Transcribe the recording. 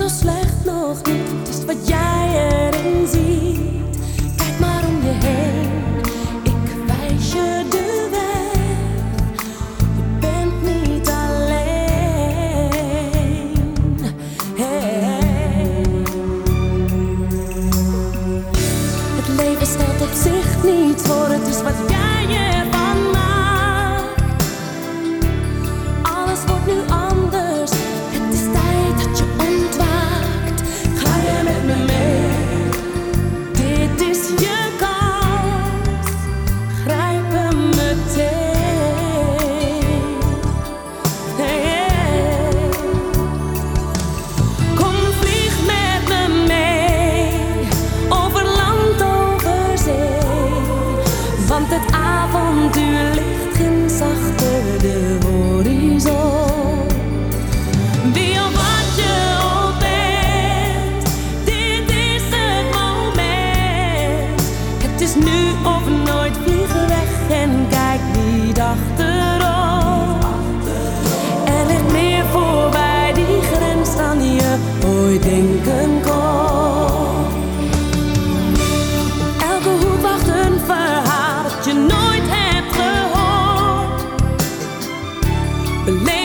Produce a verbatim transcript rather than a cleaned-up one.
zo slecht nog niet, het is wat jij erin ziet. Kijk maar om je heen, ik wijs je de weg. Je bent niet alleen. Hey. Het leven stelt op zich niet voor, het is wat jij ervan maakt. Alles wordt nu anders, het is tijd dat je ontwaakt. Ga je met me mee? Dit is je kans, grijp hem meteen. Hey, hey. Kom, vlieg met me mee, over land, over zee. Want het avontuur ligt ginds achter de horizon. Wie of wat je ook bent, dit is het moment. Het is nu of nooit, vlieg weg en kijk niet achterom. Er ligt meer voorbij die grens dan je ooit denken kon. Elke hoek wacht een verhaal dat je nooit hebt gehoord. Beleef